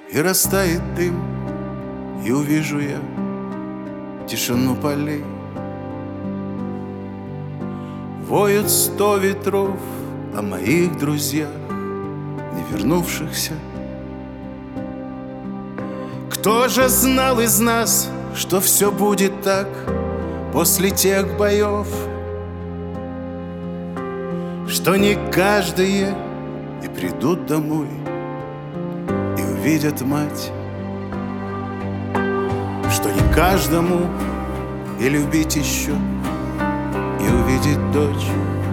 и растает дым, и увижу я тишину полей. Воют 100 ветров о моих друзьях, не вернувшихся. Кто же знал из нас, что все будет так после тех боев, что не каждые и придут домой и увидят мать, что не каждому и любить еще и увидеть дочь,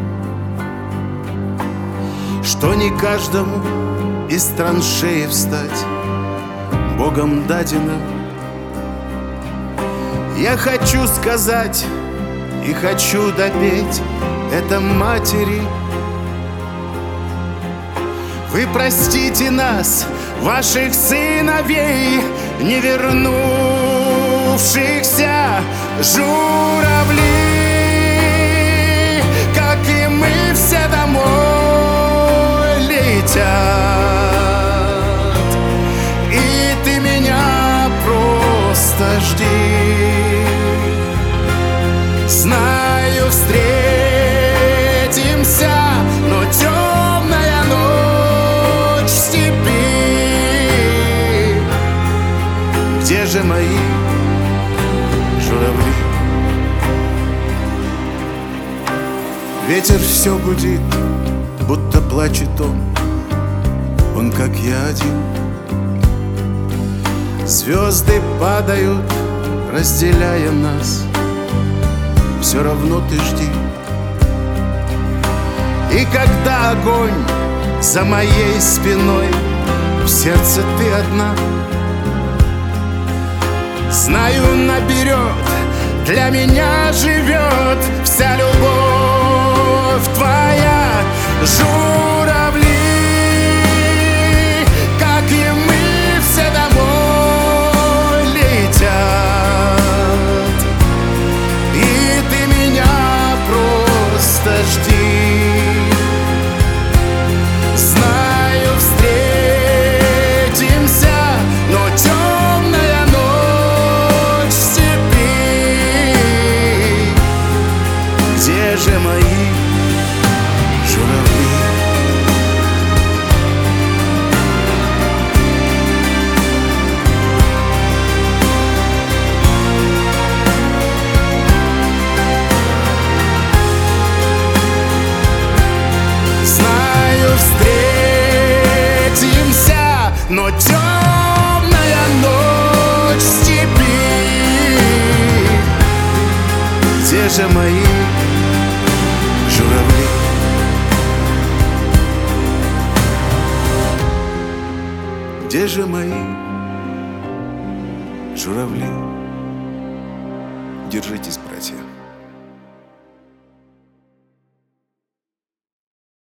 что не каждому из траншеи встать Богом дадено. Я хочу сказать и хочу допеть это матери: вы простите нас, ваших сыновей, не вернувшихся журавли, как и мы все домой летят. И ты меня просто жди. Знаю, встретимся, но темная ночь в степи. Где же мои журавли? Ветер все гудит, будто плачет он как я один. Звезды падают, разделяя нас, все равно ты жди. И когда огонь за моей спиной, в сердце ты одна. Знаю, наперед для меня живет вся любовь твоя. Журавли, как и мы, все домой летят. И ты меня просто жди. Знаю, встретимся, но темная ночь в степи. Где же мои журавли? Знаю, встретимся, но темная ночь в степи. Где же мои журавли? Где же мои журавли? Держитесь, братья.